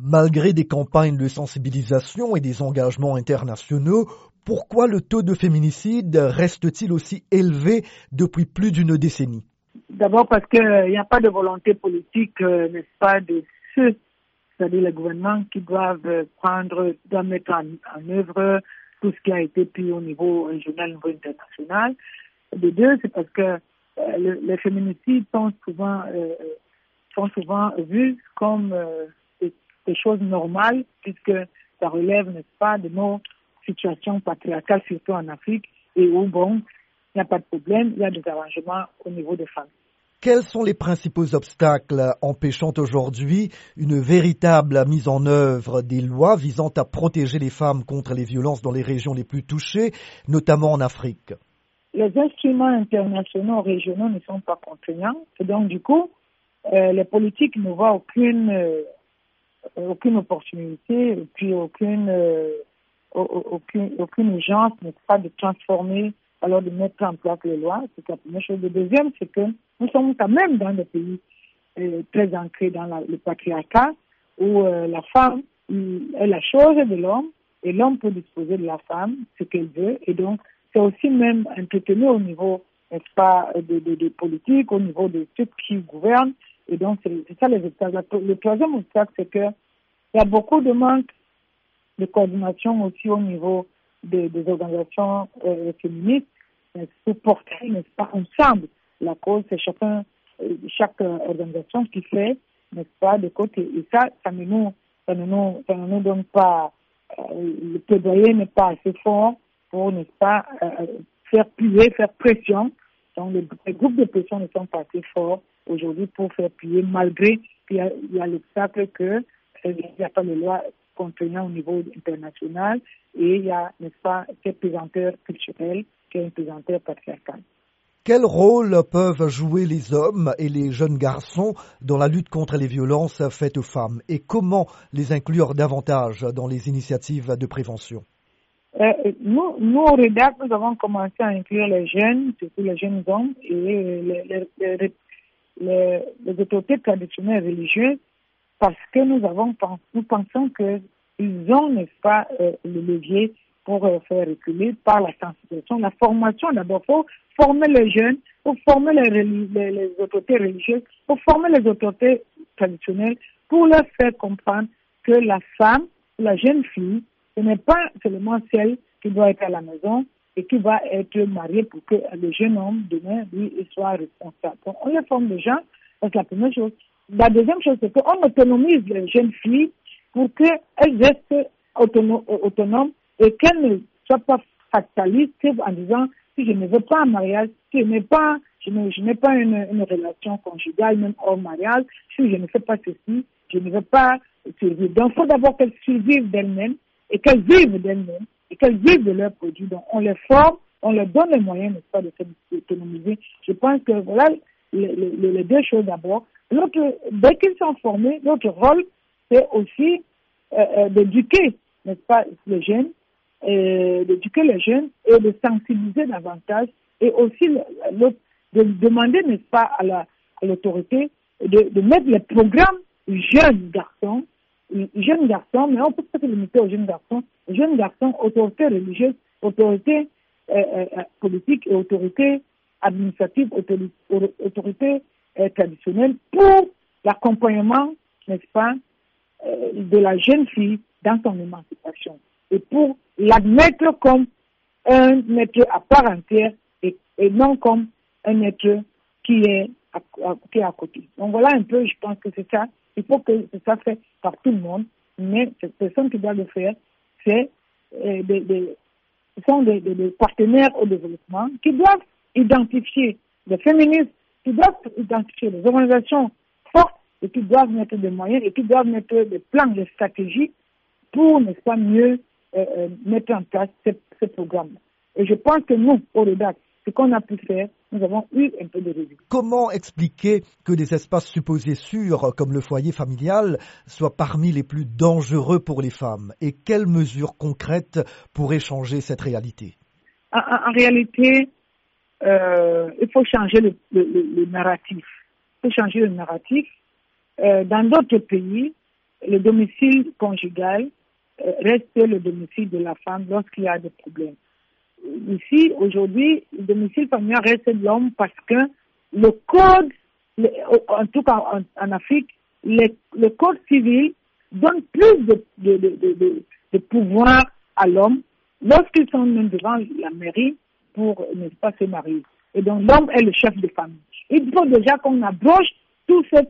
Malgré des campagnes de sensibilisation et des engagements internationaux, pourquoi le taux de féminicide reste-t-il aussi élevé depuis plus d'une décennie? D'abord parce qu'il n'y a pas de volonté politique, n'est-ce pas, de ceux, c'est-à-dire les gouvernements qui doivent mettre en œuvre tout ce qui a été pris au niveau régional, au niveau international. De deux, c'est parce que les féminicides sont souvent vus comme des choses normales, puisque ça relève, n'est-ce pas, de nos situations patriarcales, surtout en Afrique, et où, bon, il n'y a pas de problème, il y a des arrangements au niveau des femmes. Quels sont les principaux obstacles empêchant aujourd'hui une véritable mise en œuvre des lois visant à protéger les femmes contre les violences dans les régions les plus touchées, notamment en Afrique? Les instruments internationaux régionaux ne sont pas contraignants, et donc du coup, les politiques ne voient aucune opportunité, et puis aucune urgence, n'est-ce pas, de transformer, alors de mettre en place les lois. C'est la première chose. Le deuxième, c'est que nous sommes quand même dans des pays très ancrés dans le patriarcat, où la femme est la chose de l'homme, et l'homme peut disposer de la femme, ce qu'elle veut, et donc c'est aussi même entretenu au niveau, n'est-ce pas, des politiques, au niveau de ceux qui gouvernent, et donc c'est ça les obstacles. Le troisième obstacle, c'est que il y a beaucoup de manque de coordination aussi au niveau des organisations féministes pour porter, n'est-ce pas, ensemble la cause. C'est chaque organisation qui fait, n'est-ce pas, de côté. Et ça ne nous donne pas, le plaidoyer n'est pas assez fort pour, n'est-ce pas, faire plier, faire pression. Donc les groupes de pression ne sont pas assez forts aujourd'hui pour faire plier, malgré qu'il y a l'obstacle que il n'y a pas de loi contraignant au niveau international et il y a, n'est-ce pas, cette pesanteur culturelle qui est une pesanteur patriarcale. Quel rôle peuvent jouer les hommes et les jeunes garçons dans la lutte contre les violences faites aux femmes et comment les inclure davantage dans les initiatives de prévention? Nous, au REDAC, nous avons commencé à inclure les jeunes, surtout les jeunes hommes et les autorités traditionnelles religieuses parce que nous pensons qu'ils ont, n'est-ce pas, le levier pour faire reculer par la sensibilisation, la formation. D'abord, il faut former les jeunes, il faut former les autorités religieuses, il faut former les autorités traditionnelles pour leur faire comprendre que la femme, la jeune fille, ce n'est pas seulement celle qui doit être à la maison et qui va être mariée pour que le jeune homme, demain, lui, soit responsable. Donc, on les forme déjà, c'est la première chose. La deuxième chose, c'est qu'on autonomise les jeunes filles pour qu'elles restent autonomes et qu'elles ne soient pas fatalistes en disant si je ne veux pas un mariage, si je n'ai pas une relation conjugale, même hors mariage, si je ne fais pas ceci, je ne veux pas survivre. Donc, il faut d'abord qu'elles survivent d'elles-mêmes et qu'elles vivent d'elles-mêmes et qu'elles vivent de leurs produits. Donc, on les forme, on leur donne les moyens, n'est-ce pas, de s'autonomiser. Je pense que voilà les deux choses d'abord. Dès qu'ils sont formés, notre rôle, c'est aussi d'éduquer, n'est-ce pas, les jeunes, d'éduquer les jeunes et de sensibiliser davantage et aussi de demander, n'est-ce pas, à l'autorité de mettre les programmes jeunes garçons, mais on peut pas se limiter aux jeunes garçons, autorités religieuses, autorités politiques et autorités administratives, autorités traditionnelles pour l'accompagnement, n'est-ce pas, de la jeune fille dans son émancipation et pour l'admettre comme un être à part entière et non comme un être qui est à côté. Donc voilà un peu, je pense que c'est ça. Il faut que ça fait par tout le monde, mais cette personne qui doit le faire, c'est des partenaires au développement qui doivent identifier les féministes, qui doivent identifier les organisations fortes et qui doivent mettre des moyens et qui doivent mettre des plans, des stratégies pour, n'est-ce pas, mieux mettre en place ce programme. Et je pense que nous, au REDAC, ce qu'on a pu faire, nous avons eu un peu de résultats. Comment expliquer que des espaces supposés sûrs, comme le foyer familial, soient parmi les plus dangereux pour les femmes? Et quelles mesures concrètes pourraient changer cette réalité? En réalité, il faut changer le narratif. Il faut changer le narratif. Dans d'autres pays, le domicile conjugal reste le domicile de la femme lorsqu'il y a des problèmes. Ici, aujourd'hui, le domicile familial reste de l'homme parce que le code, en tout cas en Afrique, le code civil donne plus de pouvoir à l'homme lorsqu'ils sont même devant la mairie pour, n'est-ce pas, se marier. Et donc, l'homme est le chef de famille. Il faut déjà qu'on abroge tous ces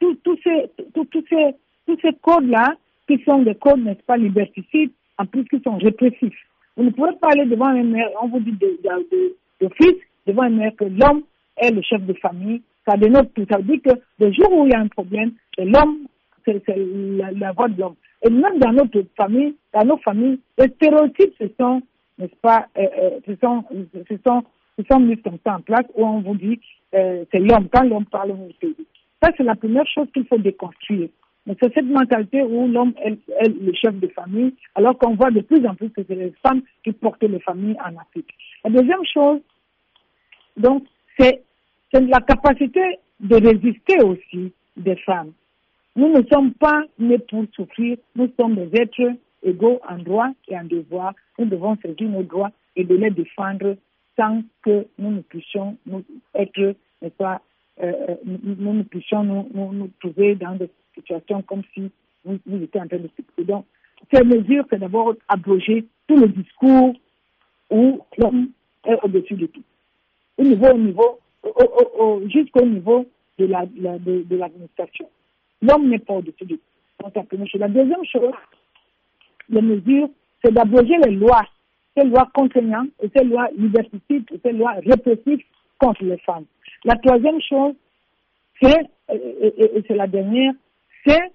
codes-là, qui sont des codes, n'est-ce pas, liberticides, en plus qui sont répressifs. Vous ne pouvez pas aller devant un maire, on vous dit d'office, devant un maire que l'homme est le chef de famille. Ça dénote tout. Ça veut dire que le jour où il y a un problème, c'est l'homme, c'est la voix de l'homme. Et même dans notre famille, dans nos familles, les stéréotypes se sont, n'est-ce pas, se sont mis comme ça en place, où on vous dit, c'est l'homme. Quand l'homme parle, on vous dit. Ça, c'est la première chose qu'il faut déconstruire. Mais c'est cette mentalité où l'homme est le chef de famille, alors qu'on voit de plus en plus que c'est les femmes qui portent les familles en Afrique. La deuxième chose, donc, c'est la capacité de résister aussi des femmes. Nous ne sommes pas nés pour souffrir, nous sommes des êtres égaux en droit et en devoir. Nous devons saisir nos droits et de les défendre sans que nous ne puissions nous être, n'est-ce pas, nous ne puissions nous trouver dans des situations comme si vous étiez en train de s'occuper. Donc, ces mesures, c'est d'abord abroger tout le discours où l'homme est au-dessus de tout. Jusqu'au niveau de l'administration. L'homme n'est pas au-dessus de tout. Donc, la première chose. La deuxième chose, les mesures, c'est d'abroger les lois, ces lois contraignantes, et ces lois liberticides, et ces lois répressives contre les femmes. La troisième chose, c'est, et c'est la dernière, c'est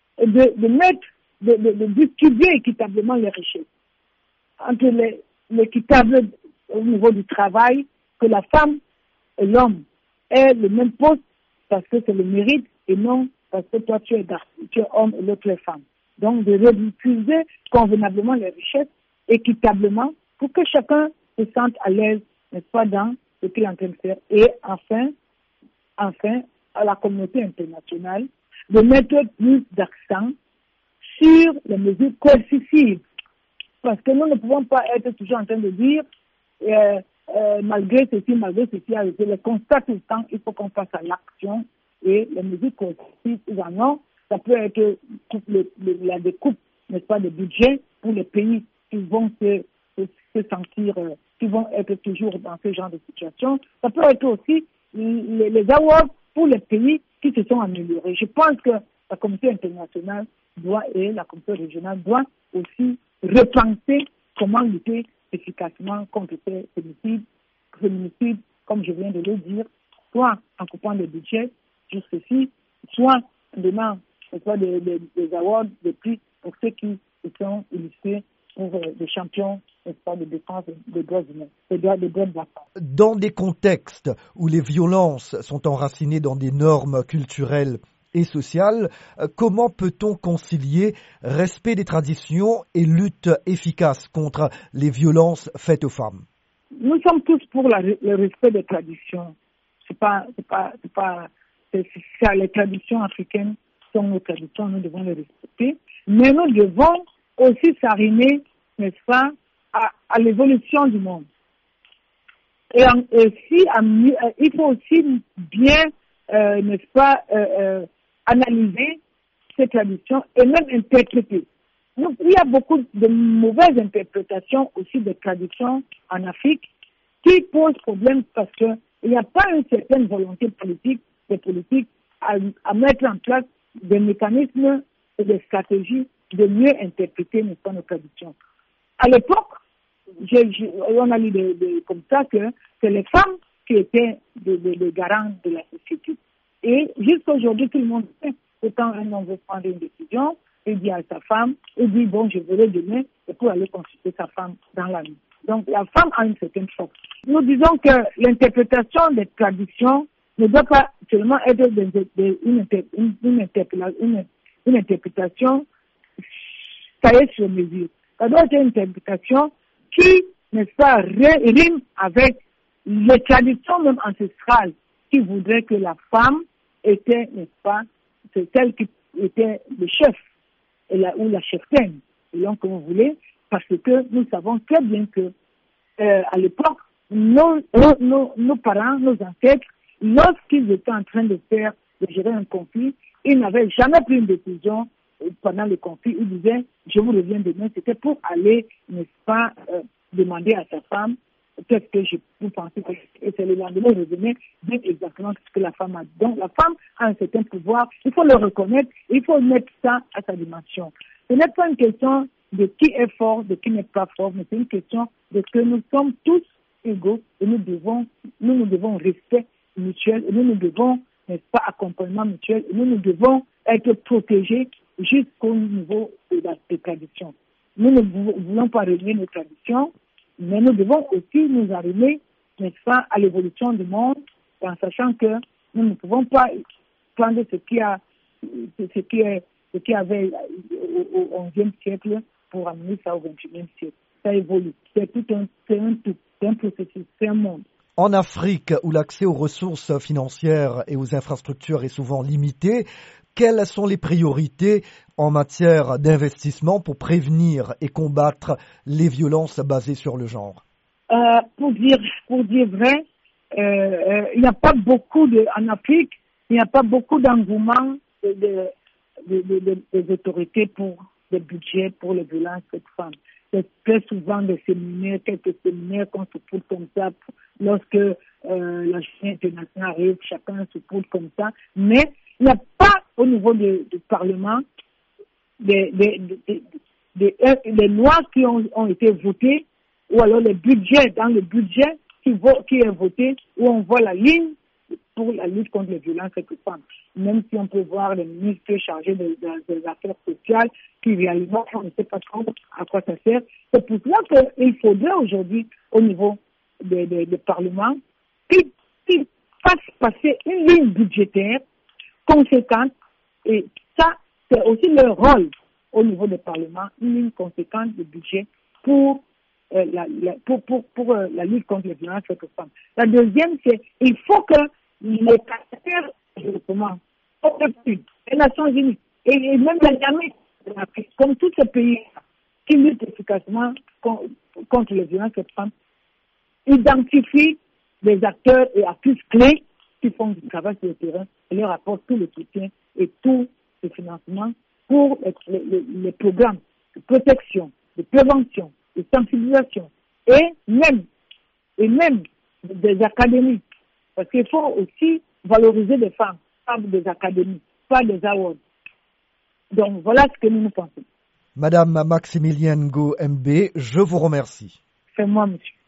de distribuer équitablement les richesses. Entre l'équitable au niveau du travail, que la femme et l'homme aient le même poste parce que c'est le mérite et non parce que toi tu es homme et l'autre est femme. Donc de redistribuer convenablement les richesses, équitablement, pour que chacun se sente à l'aise, n'est-ce pas, dans ce qu'il est en train de faire. Et enfin, à la communauté internationale, de mettre plus d'accent sur les mesures coercitives. Parce que nous ne pouvons pas être toujours en train de dire, malgré ceci, le constat tout le temps, il faut qu'on passe à l'action. Et les mesures coercitives, ça peut être la découpe, n'est-ce pas, de budget pour les pays qui vont se sentir, qui vont être toujours dans ce genre de situation. Ça peut être aussi les awards pour les pays qui se sont améliorés. Je pense que la communauté internationale et la communauté régionale doit aussi repenser comment lutter efficacement contre ces féminicides, comme je viens de le dire, soit en coupant le budget jusqu'ici, soit en donnant des awards, des prix pour ceux qui se sont illustrés pour des champions de défense des droits humains, des droits de la femme. Dans des contextes où les violences sont enracinées dans des normes culturelles et sociales, comment peut-on concilier respect des traditions et lutte efficace contre les violences faites aux femmes? Nous sommes tous pour le respect des traditions. Les traditions africaines sont nos traditions, nous devons les respecter. Mais nous devons aussi s'arrimer, n'est-ce pas, à l'évolution du monde. Et il faut aussi bien, n'est-ce pas, analyser ces traditions et même interpréter. Donc, il y a beaucoup de mauvaises interprétations aussi des traditions en Afrique qui posent problème parce qu'il n'y a pas une certaine volonté politique à mettre en place des mécanismes et des stratégies de mieux interpréter nos traditions. À l'époque, on a lu comme ça que c'est les femmes qui étaient les garants de la société. Et jusqu'à aujourd'hui, tout le monde sait que quand un homme veut prendre une décision, il dit à sa femme, il dit, bon, je verrai demain, et pour aller consulter sa femme dans la nuit. Donc, la femme a une certaine force. Nous disons que l'interprétation des traditions ne doit pas seulement être une interprétation taillée sur mesure. Ça doit être une interprétation qui, n'est-ce pas, rime avec les traditions même ancestrales qui voudraient que la femme était, n'est-ce pas, c'est celle qui était le chef ou la cheftaine, selon que vous voulez, parce que nous savons très bien que à l'époque, nos parents, nos ancêtres, lorsqu'ils étaient en train de gérer un conflit, ils n'avaient jamais pris une décision pendant le conflit. Ils disaient, je vous reviens demain. C'était pour aller, n'est-ce pas, demander à sa femme, qu'est-ce que vous pensez. Et c'est le lendemain, il revenait dire exactement ce que la femme a dit. Donc, la femme a un certain pouvoir. Il faut le reconnaître. Il faut mettre ça à sa dimension. Ce n'est pas une question de qui est fort, de qui n'est pas fort, mais c'est une question de que nous sommes tous égaux et nous devons respect mutuel et nous devons, n'est-ce pas, accompagnement mutuel et nous devons être protégés jusqu'au niveau des traditions. Nous ne voulons pas renier nos traditions, mais nous devons aussi nous arrimer, n'est-ce pas, à l'évolution du monde, en sachant que nous ne pouvons pas prendre ce qui avait au XIe siècle pour amener ça au XXIe siècle. Ça évolue. C'est un processus, c'est un monde. En Afrique, où l'accès aux ressources financières et aux infrastructures est souvent limité, quelles sont les priorités en matière d'investissement pour prévenir et combattre les violences basées sur le genre? Pour dire vrai, il n'y a pas beaucoup en Afrique, il n'y a pas beaucoup d'engouement des autorités pour des budgets pour les violences faites aux femmes. C'est très souvent des séminaires, quelques séminaires qu'on se pousse comme ça lorsque la journée internationale arrive, chacun se pousse comme ça. Mais il n'y a pas au niveau du Parlement des lois qui ont été votées ou alors les budgets, dans le budget qui est voté, où on voit la ligne pour la lutte contre les violences faites aux femmes. Même si on peut voir les ministres chargés des affaires sociales qui réalisent, on ne sait pas trop à quoi ça sert. C'est pour cela qu'il faudrait aujourd'hui, au niveau des parlements, qu'ils fassent passer une ligne budgétaire conséquente. Et ça, c'est aussi leur rôle au niveau des parlements, une ligne conséquente de budget pour la lutte contre les violences faites aux femmes. La deuxième, c'est il faut que les partenaires de développement, les Nations Unies et même la Yamé, comme tous ces pays qui luttent efficacement contre les violences faites aux femmes, identifient les acteurs et actrices clés qui font du travail sur le terrain et leur apportent tout le soutien et tout le financement pour les programmes de protection, de prévention, de sensibilisation et même des académies. Parce qu'il faut aussi valoriser les femmes, pas des académies, pas des awards. Donc voilà ce que nous pensons. Madame Maximilienne Ngo MB, je vous remercie. C'est moi, monsieur.